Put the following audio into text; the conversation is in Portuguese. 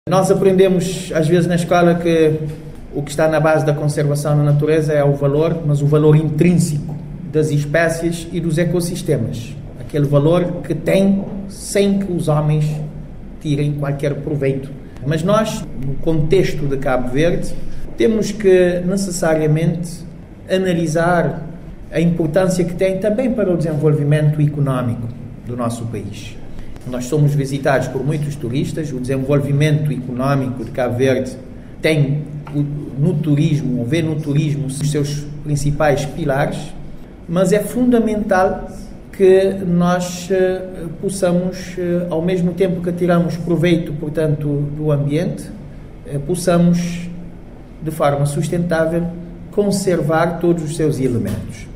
Nós aprendemos às vezes na escola que o que está na base da conservação da natureza é o valor, mas o valor intrínseco das espécies e dos ecossistemas. Aquele valor que tem sem que os homens tirem qualquer proveito. Mas nós, no contexto de Cabo Verde, temos que necessariamente analisar a importância que tem também para o desenvolvimento económico do nosso país. Nós somos visitados por muitos turistas, o desenvolvimento económico de Cabo Verde tem no turismo, ou vê no turismo os seus principais pilares, mas é fundamental que nós possamos, ao mesmo tempo que tiramos proveito, portanto, do ambiente, possamos, de forma sustentável, conservar todos os seus elementos.